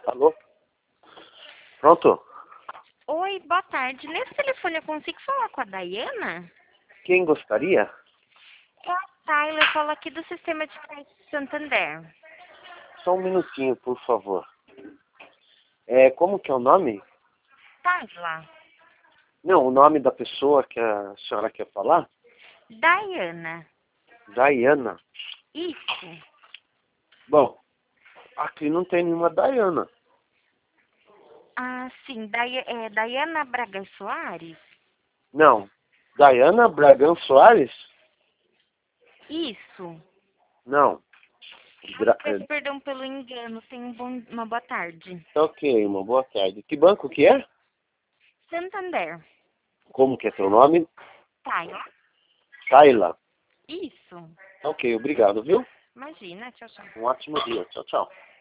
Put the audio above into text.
Alô? Pronto? Oi, boa tarde. Nesse telefone eu consigo falar com a Dayana? Quem gostaria? É a Tyler, fala aqui do Sistema de Crédito Santander. Só um minutinho, por favor. Como que é o nome? Tyler. Não, o nome da pessoa que a senhora quer falar? Dayana. Dayana. Isso. Bom, aqui não tem nenhuma Dayana. Ah, sim. Dayana Braga Soares? Não. Dayana Bragão Soares? Isso. Não. Peço perdão pelo engano. Tenha uma boa tarde. Ok, uma boa tarde. Que banco que é? Santander. Como que é teu nome? Tyler. Tayla. Isso. Ok, obrigado, viu? Imagina. Tchau, tchau. Um ótimo dia. Tchau, tchau.